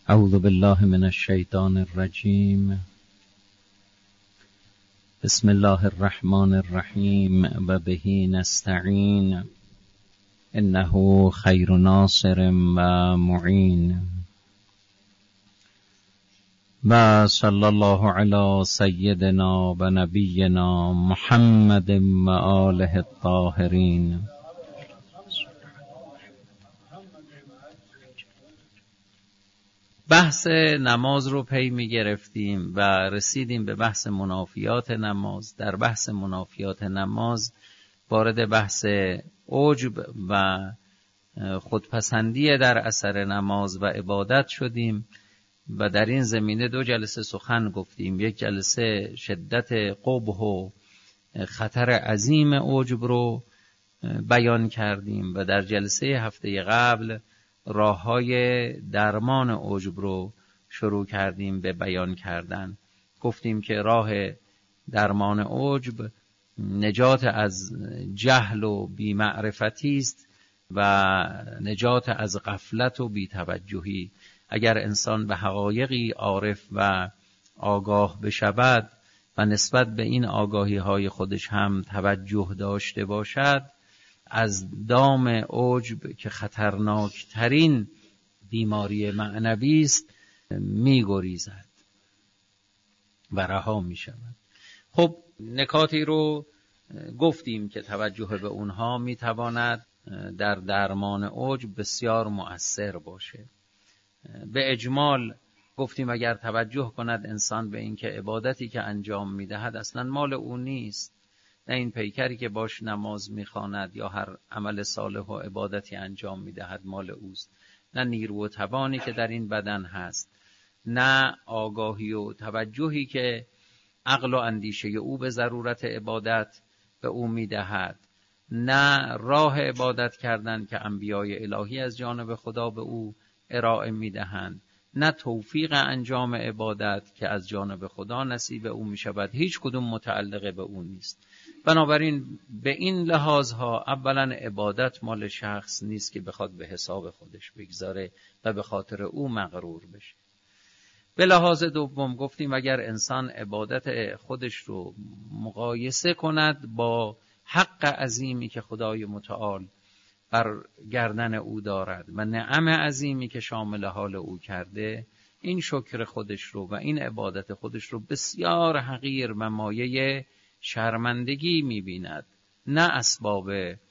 اعوذ بالله من الشیطان الرجیم. بسم الله الرحمن الرحیم و به نستعین انه خیر ناصر و معین. و صلی الله علی سیدنا و نبینا محمد و آله الطاهرین. بحث نماز رو پی می گرفتیم و رسیدیم به بحث منافیات نماز. در بحث منافیات نماز وارد بحث عجب و خودپسندی در اثر نماز و عبادت شدیم و در این زمینه 2 جلسه سخن گفتیم. یک جلسه شدت قبح و خطر عظیم عجب رو بیان کردیم و در جلسه هفته قبل راه‌های درمان عجب رو شروع کردیم به بیان کردن. گفتیم که راه درمان عجب نجات از جهل و بی‌معرفتی است و نجات از غفلت و بی‌توجهی. اگر انسان به حقایقی عارف و آگاه بشود و نسبت به این آگاهی‌های خودش هم توجه داشته باشد، از دام عجب که خطرناکترین بیماری معنوی است می‌گریزد و رها می‌شود. خب نکاتی رو گفتیم که توجه به اونها می‌تواند در درمان عجب بسیار مؤثر باشه. به اجمال گفتیم اگر توجه کند انسان به اینکه عبادتی که انجام می‌دهد اصلاً مال او نیست، نه این پیکری که باش نماز میخواند یا هر عمل صالح و عبادتی انجام میدهد مال اوست، نه نیرو و توانی که در این بدن هست، نه آگاهی و توجهی که عقل و اندیشه او به ضرورت عبادت به او میدهد، نه راه عبادت کردن که انبیای الهی از جانب خدا به او ارائه میدهند، نه توفیق انجام عبادت که از جانب خدا نصیب او میشود. هیچ کدوم متعلق به او نیست. بنابراین به این لحاظها اولا عبادت مال شخص نیست که بخواد به حساب خودش بگذاره و به خاطر او مغرور بشه. به لحاظ دوم گفتیم اگر انسان عبادت خودش رو مقایسه کند با حق عظیمی که خدای متعال بر گردن او دارد و نعم عظیمی که شامل حال او کرده، این شکر خودش رو و این عبادت خودش رو بسیار حقیر و مایه شرمندگی می‌بیند، نه اسباب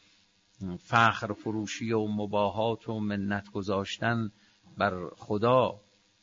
فخر فروشی و مباهات و منت گذاشتن بر خدا.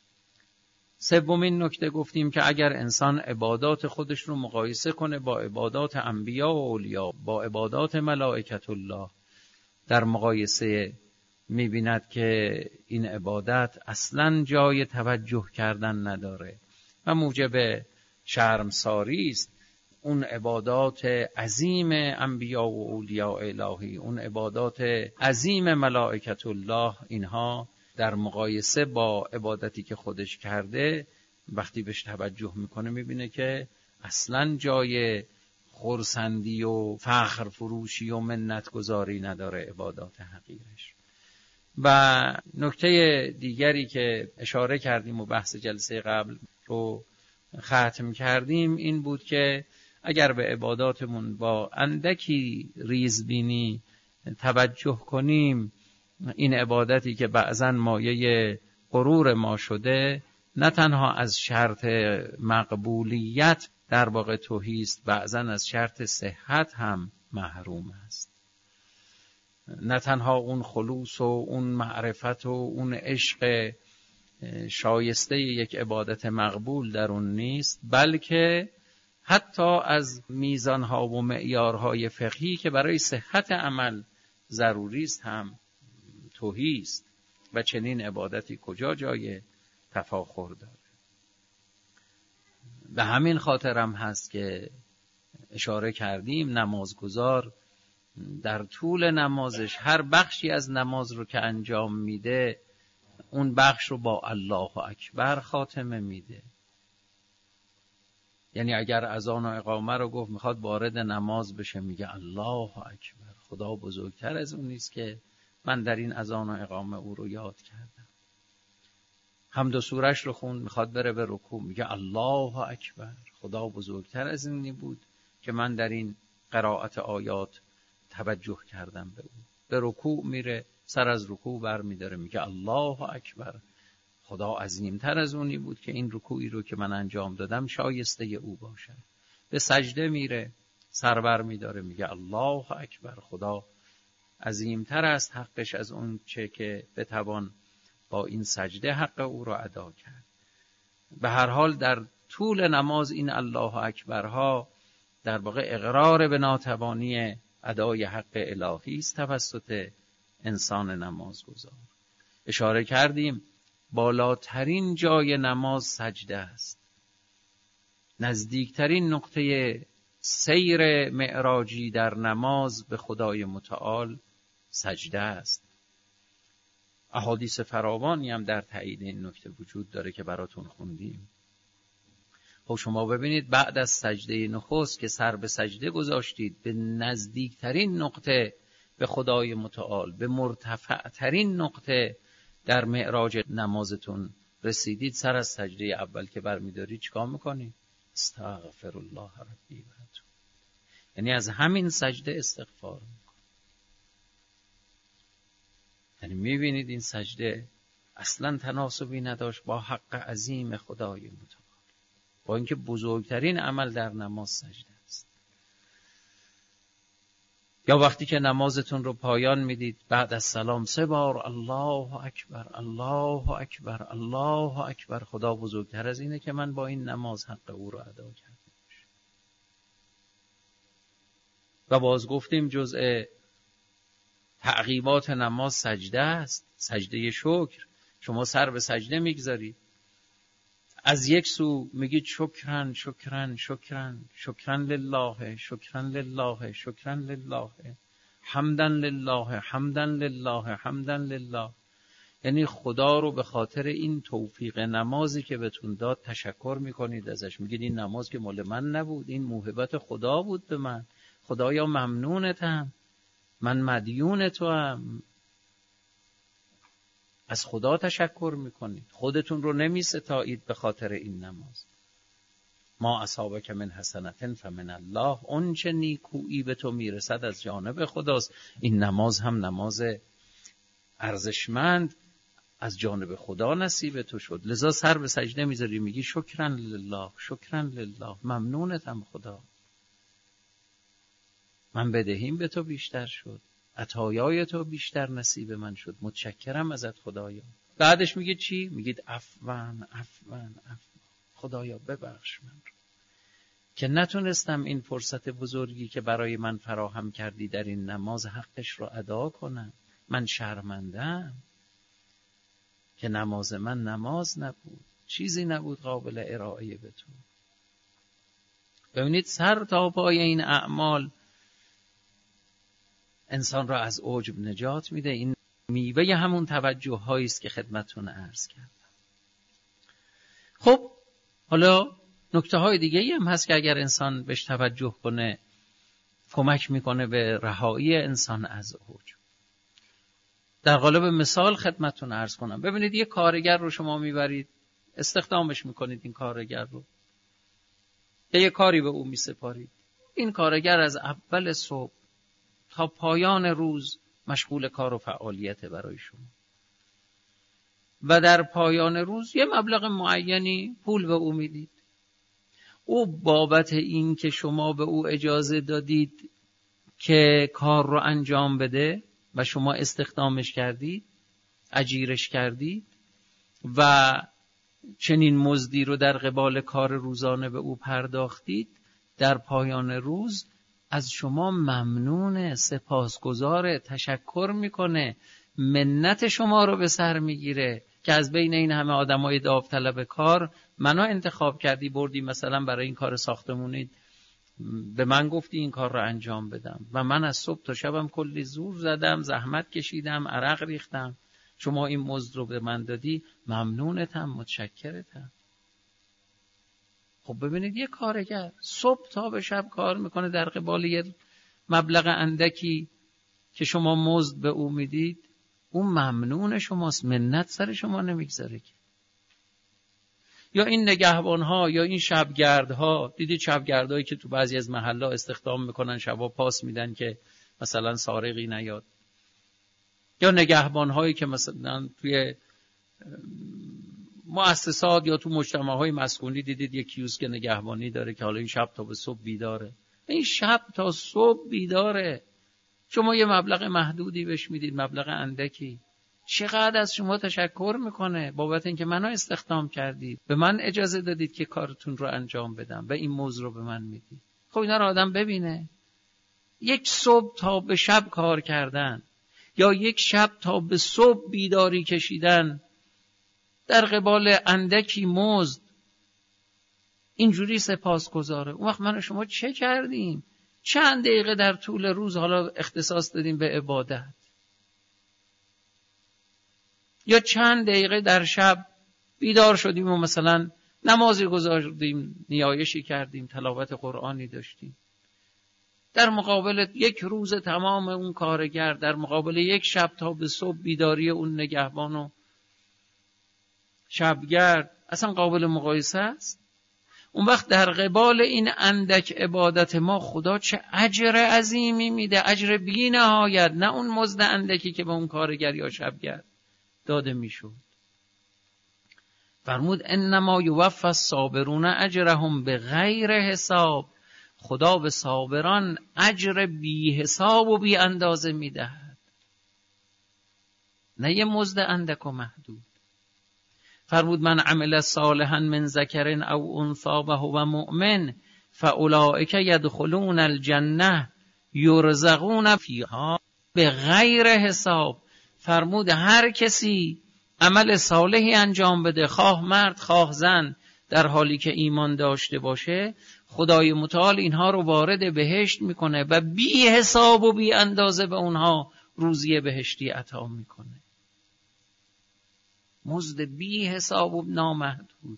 سومین نکته گفتیم که اگر انسان عبادات خودش رو مقایسه کنه با عبادات انبیا و اولیا، با عبادات ملائکت الله، در مقایسه می‌بیند که این عبادت اصلاً جای توجه کردن نداره و موجب شرمساری است. اون عبادات عظیم انبیا و اولیاء الهی، اون عبادات عظیم ملائکت الله، اینها در مقایسه با عبادتی که خودش کرده وقتی بهش توجه میکنه میبینه که اصلاً جای خرسندی و فخر فروشی و منت گذاری نداره عبادات حقیقش. و نکته دیگری که اشاره کردیم و بحث جلسه قبل رو ختم کردیم این بود که اگر به عباداتمون با اندکی ریزبینی توجه کنیم، این عبادتی که بعضاً مایه غرور ما شده نه تنها از شرط مقبولیت در واقع تهی است، بعضاً از شرط صحت هم محروم است. نه تنها اون خلوص و اون معرفت و اون عشق شایسته یک عبادت مقبول در اون نیست، بلکه حتی از میزانها و معیارهای فقهی که برای صحت عمل ضروری است هم تهی است و چنین عبادتی کجا جای تفاخر داره. به همین خاطر هم هست که اشاره کردیم نمازگزار در طول نمازش هر بخشی از نماز رو که انجام میده اون بخش رو با الله اکبر خاتمه میده. یعنی اگر اذان و اقامه رو گفت میخواد وارد نماز بشه میگه الله اکبر، خدا بزرگتر از اون نیست که من در این اذان و اقامه او رو یاد کردم. حمد و سورش رو خوند، میخواد بره به رکوع، میگه الله اکبر، خدا بزرگتر از اینی بود که من در این قرائت آیات توجه کردم به او. به رکوع میره، سر از رکوع بر میداره، میگه الله اکبر، خدا عظیمتر از اونی بود که این رکوعی رو که من انجام دادم شایسته او باشد. به سجده میره، سر بر میداره، میگه الله اکبر، خدا عظیمتر است حقش از اون چه که بتوان با این سجده حق او را ادا کرد. به هر حال در طول نماز این الله اکبرها در واقع اقرار به ناتوانی ادای حق الهی است توسط انسان نمازگزار. اشاره کردیم بالاترین جای نماز سجده است. نزدیکترین نقطه سیر معراجی در نماز به خدای متعال سجده است. احادیث فراوانی هم در تایید این نکته وجود داره که براتون خوندیم. خب شما ببینید بعد از سجده نخست که سر به سجده گذاشتید، به نزدیکترین نقطه به خدای متعال، به مرتفعترین نقطه در معراج نمازتون رسیدید، سر از سجده اول که برمیدارید چیکار میکنید؟ استغفر الله ربی و اتوب. یعنی از همین سجده استغفار میکنید. یعنی میبینید این سجده اصلا تناسبی نداشت با حق عظیم خدای متعال، با اینکه بزرگترین عمل در نماز سجده است. یا وقتی که نمازتون رو پایان میدید، بعد از سلام 3 بار الله اکبر الله اکبر الله اکبر، خدا بزرگتر از اینه که من با این نماز حق او رو ادا کردم. و باز گفتیم جزء تعقیبات نماز سجده است، سجده شکر. شما سر به سجده میگذارید، از یک سو میگید شکرن شکرن شکرن شکرن لله شکرن لله شکرن لله حمدن لله حمدن لله حمدن لله، یعنی خدا رو به خاطر این توفیق نمازی که بهتون داد تشکر میکنید ازش. میگید این نماز که مال من نبود، این موهبت خدا بود به من، خدایا ممنونتم، من مدیون تو هم. از خدا تشکر میکنید، خودتون رو نمیستایید به خاطر این نماز. ما اصابک من حسنة فمن الله، اون چه نیکویی به تو میرسد از جانب خداست. این نماز هم نماز ارزشمند از جانب خدا نصیب تو شد، لذا سر به سجده میذاری، میگی شکرن لله شکرن لله، ممنونتم خدا، من بدهیم به تو بیشتر شد، عطایای تو بیشتر نصیب من شد، متشکرم ازت خدایا. بعدش میگه چی؟ میگید عفوان عفوان عفوان، خدایا ببخش من رو که نتونستم این فرصت بزرگی که برای من فراهم کردی در این نماز حقش رو ادا کنم. من شرمندم که نماز من نماز نبود، چیزی نبود قابل ارائه به تو. ببینید سر تا پای این اعمال انسان را از عجب نجات میده. این میوه همون توجه هایی است که خدمتتون عرض کردم. خب حالا نکته های دیگه ای هم هست که اگر انسان بهش توجه کنه کمک میکنه به رهایی انسان از عجب. در قالب مثال خدمتتون عرض کنم. ببینید یه کارگر رو شما میبرید استخدامش میکنید، این کارگر رو یه کاری به او میسپارید. این کارگر از اول صبح تا پایان روز مشغول کار و فعالیت برای شما و در پایان روز یه مبلغ معینی پول به او میدید. او بابت این که شما به او اجازه دادید که کار رو انجام بده و شما استخدامش کردید، اجیرش کردید و چنین مزدی رو در قبال کار روزانه به او پرداختید، در پایان روز از شما ممنونه، سپاسگزاره، تشکر میکنه، منت شما رو به سر میگیره که از بین این همه آدمای داوطلب کار منو انتخاب کردی، بردی مثلا برای این کار ساختمونی به من گفتی این کار رو انجام بدم و من از صبح تا شبم کلی زور زدم، زحمت کشیدم، عرق ریختم، شما این مزد رو به من دادی، ممنونتم، متشکرتم. خب ببینید یه کارگر صبح تا به شب کار میکنه در قبال یه مبلغ اندکی که شما مزد به او میدید، اون ممنون شماست، منت سر شما نمیگذاره که. یا این نگهبان‌ها یا این شبگردها، دیدید شبگردهایی که تو بعضی از محل‌ها استخدام میکنن، شبا پاس میدن که مثلا سارقی نیاد، یا نگهبان‌هایی که مثلا توی مؤسسات یا تو مجتمع‌های مسکونی دیدید یک کیوسک نگهبانی داره که حالا این شب تا به صبح بیداره. این شب تا صبح بیداره، شما یه مبلغ محدودی بهش میدید، مبلغ اندکی، چقدر از شما تشکر میکنه بابت اینکه منو استخدام کردید، به من اجازه دادید که کارتون رو انجام بدم و این مزد رو به من میدید. خب اینا رو آدم ببینه، یک صبح تا به شب کار کردن یا یک شب تا به صبح بیداری کشیدن در قبال اندکی مزد، اینجوری سپاسگزاره. اون وقت من و شما چه کردیم؟ چند دقیقه در طول روز حالا اختصاص دادیم به عبادت، یا چند دقیقه در شب بیدار شدیم و مثلا نمازی گذاشتیم، نیایشی کردیم، تلاوت قرآنی داشتیم، در مقابل یک روز تمام اون کارگر، در مقابل یک شب تا به صبح بیداری اون نگهبان و شبگرد، اصلا قابل مقایسه است؟ اون وقت در قبال این اندک عبادت ما خدا چه اجر عظیمی میده، اجر بی نهایت، نه اون مزد اندکی که به اون کارگر یا شبگرد داده میشد. فرمود انما یوفی الصابرون اجرهم بغیر حساب، خدا به صابران اجر بی حساب و بی اندازه میدهد، نه یه مزد اندک و محدود. فرمود من عمل صالحا من ذکر او انثی و هو مؤمن فاولئک یدخلون الجنه یرزقون فیها بغیر حساب. فرمود هر کسی عمل صالحی انجام بده، خواه مرد خواه زن، در حالی که ایمان داشته باشه، خدای متعال اینها رو وارد بهشت میکنه و بی حساب و بی اندازه به اونها روزی بهشتی عطا میکنه، مزد بی حساب و نامحدود.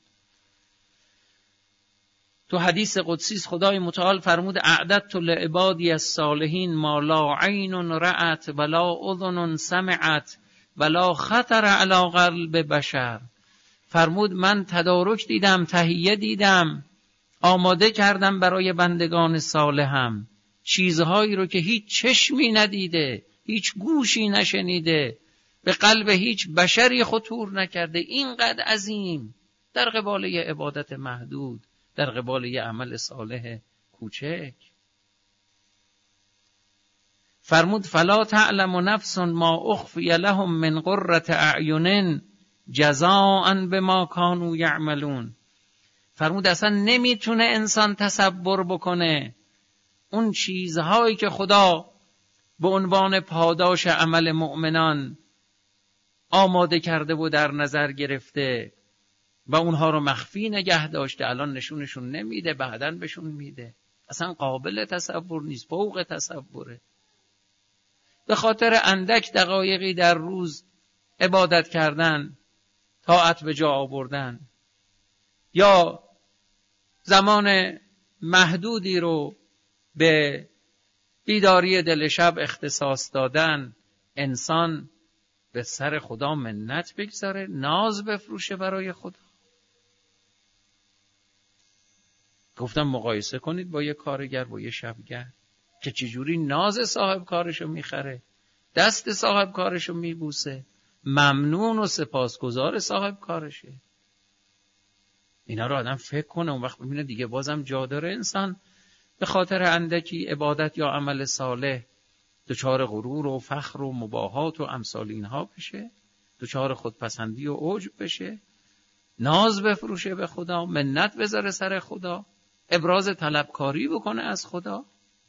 تو حدیث قدسی خدای متعال فرمود اعددت لعبادی الصالحین ما لا عین رأت ولا اذن سمعت ولا خطر علی قلب بشر. فرمود من تدارک دیدم، تهیه دیدم، آماده کردم برای بندگان صالحم چیزهایی رو که هیچ چشمی ندیده، هیچ گوشی نشنیده، به قلب هیچ بشری خطور نکرده، اینقدر عظیم، در قبال یه عبادت محدود، در قبال یه عمل صالح کوچک. فرمود فلا تعلم نفس ما اخفی لهم من قرة اعین جزاء بما كانوا یعملون. فرمود اصلا نمیتونه انسان تصور بکنه اون چیزهایی که خدا به عنوان پاداش عمل مؤمنان آماده کرده و در نظر گرفته و اونها رو مخفی نگه داشته، الان نشونشون نمیده، بعداً بهشون میده، اصلا قابل تصور نیست، فوق تصوره. به خاطر اندک دقایقی در روز عبادت کردن، طاعت به جا آوردن، یا زمان محدودی رو به بیداری دل شب اختصاص دادن، انسان به سر خدا منت بگذاره، ناز بفروشه برای خدا. گفتم مقایسه کنید با یه کارگر، با یه شبگر که چجوری ناز صاحب کارشو میخره، دست صاحب کارشو میبوسه، ممنون و سپاسگزار صاحب کارشه. اینا رو آدم فکر کنه، اون وقت ببینه دیگه بازم جا داره انسان به خاطر اندکی عبادت یا عمل صالح دچار غرور و فخر و مباهات و امثال اینها بشه، دچار خودپسندی و عجب بشه، ناز بفروشه به خدا، منت بذاره سر خدا، ابراز طلبکاری بکنه از خدا.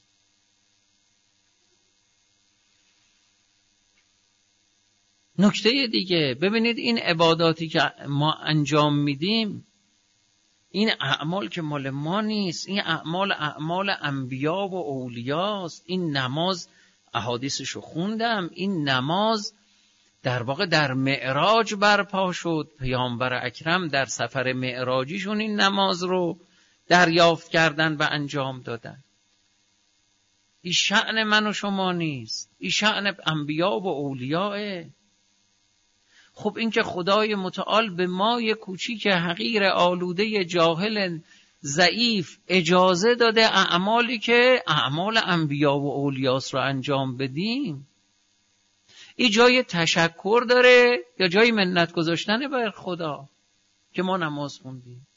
نکته دیگه ببینید، این عباداتی که ما انجام میدیم، این اعمال که مال ما نیست، این اعمال انبیا و اولیاست. این نماز احادیثشو خوندم، این نماز در واقع در معراج برپا شد، پیامبر اکرم در سفر معراجیشون این نماز رو دریافت کردن و انجام دادن. این شأن من و شما نیست، این شأن انبیا و اولیاه. خب این که خدای متعال به ما یک کوچیک حقیر آلوده جاهل ضعیف اجازه داده اعمالی که اعمال انبیا و اولیاست رو انجام بدیم، این جای تشکر داره یا جای منت گذاشتن بر خدا که ما نماز خوندیم؟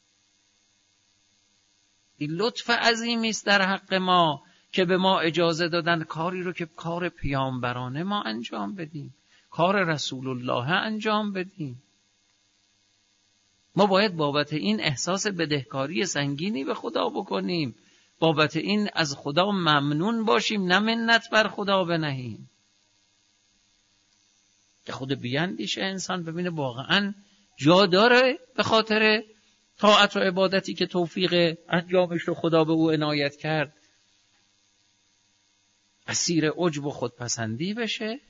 این لطف عظیمی است در حق ما که به ما اجازه دادن کاری رو که کار پیامبرانه ما انجام بدیم، کار رسول الله انجام بدیم. ما باید بابت این احساس بدهکاری سنگینی به خدا بکنیم، بابت این از خدا ممنون باشیم، نه منت بر خدا بنهیم. که خود بیندیشه انسان ببینه واقعا جا داره به خاطر طاعت و عبادتی که توفیق انجامش رو خدا به او عنایت کرد اسیر عجب و خودپسندی بشه.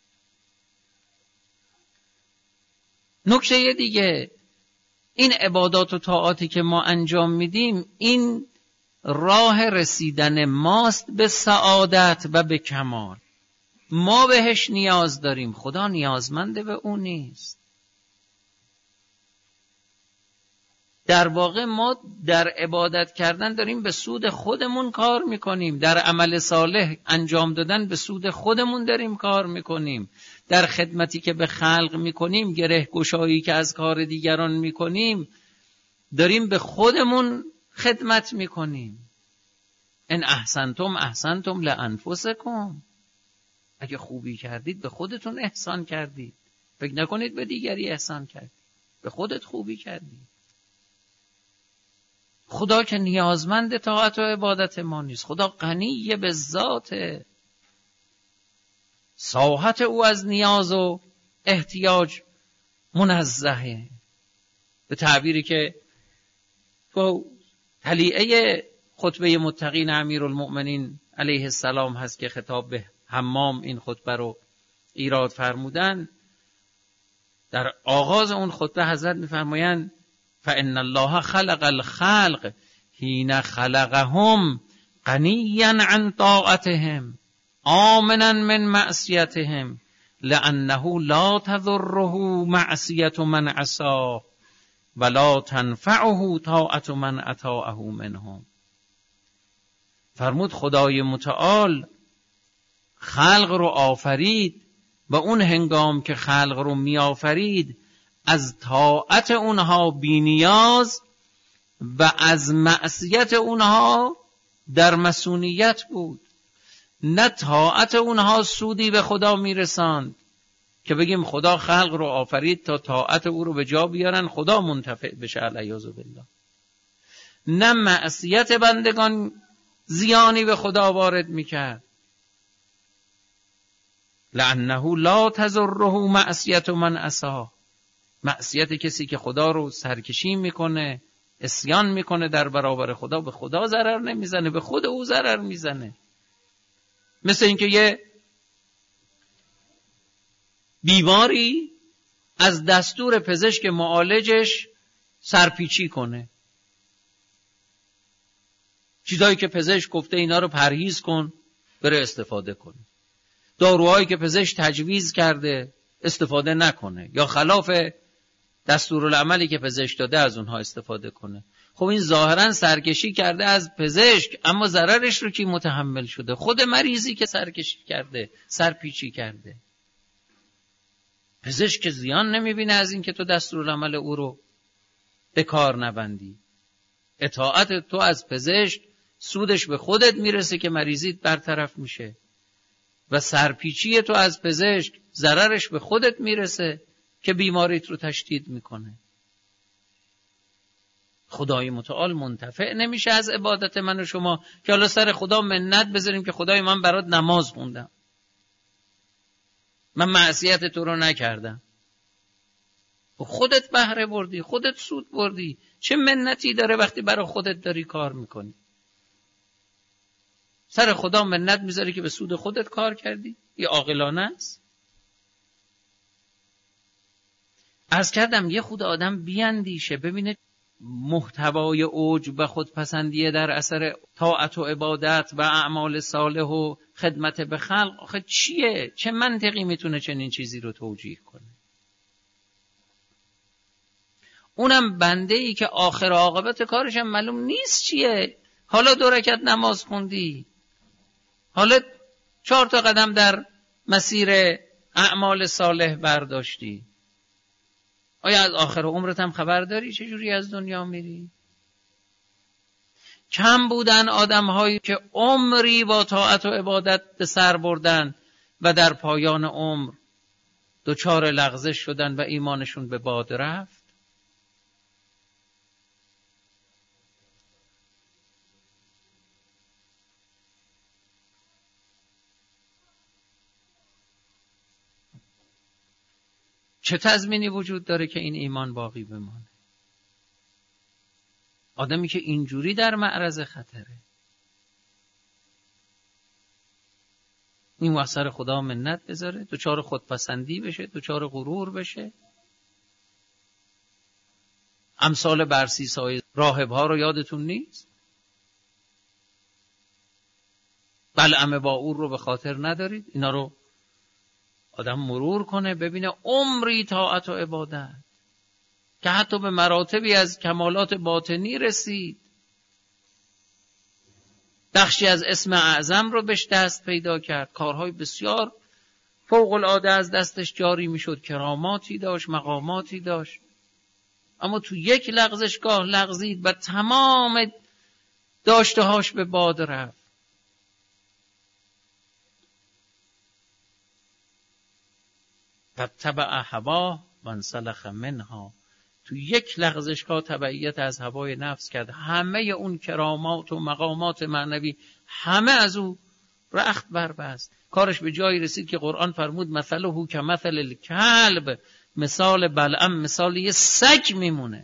نکته دیگه، این عبادات و طاعاتی که ما انجام میدیم این راه رسیدن ماست به سعادت و به کمال. ما بهش نیاز داریم، خدا نیازمنده به اون نیست. در واقع ما در عبادت کردن داریم به سود خودمون کار میکنیم، در عمل صالح انجام دادن به سود خودمون داریم کار میکنیم، در خدمتی که به خلق میکنیم، گره گشایی که از کار دیگران میکنیم، داریم به خودمون خدمت میکنیم. ان احسنتم احسنتم لانفسکم، اگه خوبی کردید به خودتون احسان کردید، فکر نکنید به دیگری احسان کردید، به خودت خوبی کردید. خدا که نیازمند طاعت و عبادت ما نیست، خدا غنی به ذاته، ساحت او از نیاز و احتیاج منزهه. به تعبیری که تو طلیعه خطبه متقین امیرالمؤمنین علیه السلام هست که خطاب به حمام این خطبه رو ایراد فرمودن، در آغاز اون خطبه حضرت میفرمایند فإن الله خلق الخلق حين خلقهم غنيا عن طاعتهم آمنا من معصيتهم لأنه لا تضره معصية من عصاه ولا تنفعه طاعة من أطاعه منهم. فرمود خدای متعال خلق رو آفرید و اون هنگام که خلق رو می آفرید از طاعت اونها بی‌نیاز و از معصیت اونها در مسئولیت بود. نه طاعت اونها سودی به خدا میرساند که بگیم خدا خلق رو آفرید تا طاعت او رو به جا بیارن خدا منتفع بشه علیاذ بالله، نه معصیت بندگان زیانی به خدا وارد میکرد. لأنه لا تضره معصیت من عصاه، معصیت کسی که خدا رو سرکشی میکنه، عصیان میکنه در برابر خدا، به خدا ضرر نمیزنه، به خود او ضرر میزنه. مثل اینکه یه بیماری از دستور پزشک معالجش سرپیچی کنه، چیزایی که پزشک گفته اینا رو پرهیز کن بره استفاده کنه، داروهایی که پزشک تجویز کرده استفاده نکنه یا خلاف دستورالعملی که پزشک داده از اونها استفاده کنه. خب این ظاهرا سرکشی کرده از پزشک، اما ضررش رو کی متحمل شده؟ خود مریضی که سرکشی کرده، سرپیچی کرده. پزشک که زیان نمیبینه از این که تو دستورالعمل او رو به کار نبندی. اطاعت تو از پزشک سودش به خودت میرسه که مریضیت برطرف میشه و سرپیچی تو از پزشک ضررش به خودت میرسه که بیماریت رو تشدید میکنه. خدای متعال منتفع نمیشه از عبادت من و شما که حالا سر خدا منت بذاریم که خدای من برات نماز خوندم، من معصیت تو رو نکردم. خودت بهره بردی، خودت سود بردی، چه منتی داره وقتی برای خودت داری کار میکنی؟ سر خدا منت میذاری که به سود خودت کار کردی؟ یه عاقلانه است؟ عرض کردم یه خود آدم بیاندیشه ببینه محتوای عجب و خودپسندی در اثر طاعت و عبادت و اعمال صالح و خدمت به خلق آخه چیه؟ چه منطقی میتونه چنین چیزی رو توجیه کنه؟ اونم بنده ای که آخر عاقبت کارش هم معلوم نیست چیه. حالا 2 رکعت نماز خوندی، حالا 4 تا قدم در مسیر اعمال صالح برداشتی، آیا از آخر عمرت هم خبر داری چجوری از دنیا میری؟ کم بودن آدم‌هایی که عمری با طاعت و عبادت به سر بردن و در پایان عمر دچار لغزش شدن و ایمانشون به باد رفت. چه تضمینی وجود داره که این ایمان باقی بمانه؟ آدمی که اینجوری در معرض خطره، این واسه خدا منت بذاره، دچار خودپسندی بشه، دچار غرور بشه. امثال برسیسای راهب‌ها رو یادتون نیست؟ بلعم باعور رو به خاطر ندارید؟ اینا رو آدم مرور کنه ببینه عمری طاعت و عبادت که حتی به مراتبی از کمالات باطنی رسید، بخشی از اسم اعظم رو بهش دست پیدا کرد، کارهای بسیار فوق العاده از دستش جاری میشد، کراماتی داشت، مقاماتی داشت، اما تو یک لغزشگاه لغزید و تمام داشتهاش به باد رفت. فاتبع هواه وانسلخ منها، تو یک لغزشگاه تبعیت از هوای نفس کرد، همه اون کرامات و مقامات معنوی همه از او رخت بربست. کارش به جایی رسید که قرآن فرمود مثله کمثل الکلب، مثال بلعم مثال یه سگ میمونه.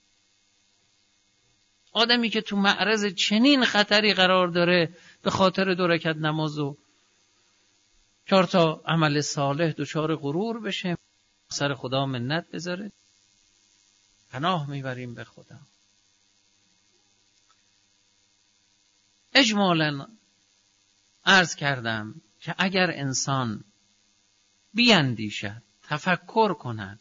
آدمی که تو معرض چنین خطری قرار داره به خاطر 2 رکعت نماز و 4 تا عمل صالح دچار غرور بشه، سر خدا منت بذاره. پناه میبریم به خدا. اجمالاً عرض کردم که اگر انسان بیندیشد، تفکر کند،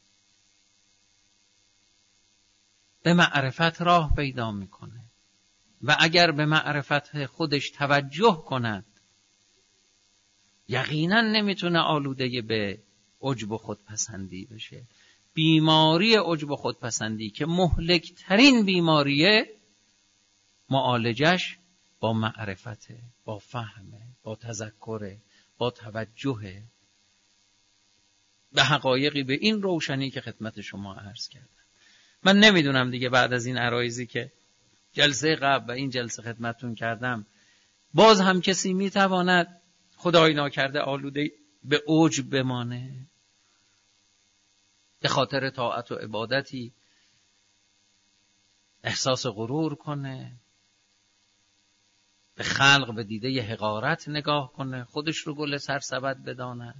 به معرفت راه پیدا میکنه و اگر به معرفت خودش توجه کند یقینا نمیتونه آلوده به عجب و خودپسندی بشه. بیماری عجب و خودپسندی که مهلکترین بیماریه، معالجش با معرفته، با فهمه، با تذکره، با توجه به حقایقی به این روشنی که خدمت شما عرض کردم. من نمیدونم دیگه بعد از این عرایضی که جلسه قبل و این جلسه خدمتتون کردم باز هم کسی میتواند خدای ناکرده آلوده به عجب بمانه، به خاطر طاعت و عبادتی احساس غرور کنه، به خلق به دیده حقارت نگاه کنه، خودش رو گل سرسبد بداند،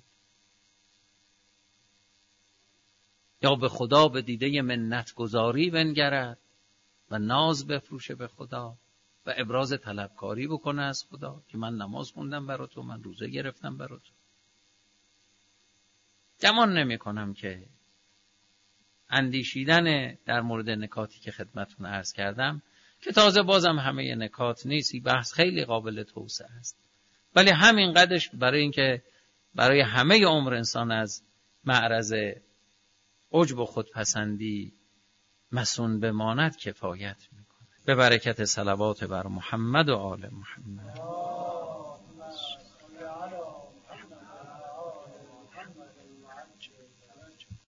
یا به خدا به دیده منت گذاری بنگرد و ناز بفروشه به خدا و ابراز طلبکاری بکنه از خدا که من نماز خوندم برا تو، من روزه گرفتم برا تو. گمان نمی کنم که اندیشیدن در مورد نکاتی که خدمتتون عرض کردم که تازه بازم همه نکات نیست، بحث خیلی قابل توسعه است، ولی همین قدرش برای اینکه برای همه عمر انسان از معرض عجب و خودپسندی مسون بماند کفایت میکنه. به برکت صلوات بر محمد و آل محمد.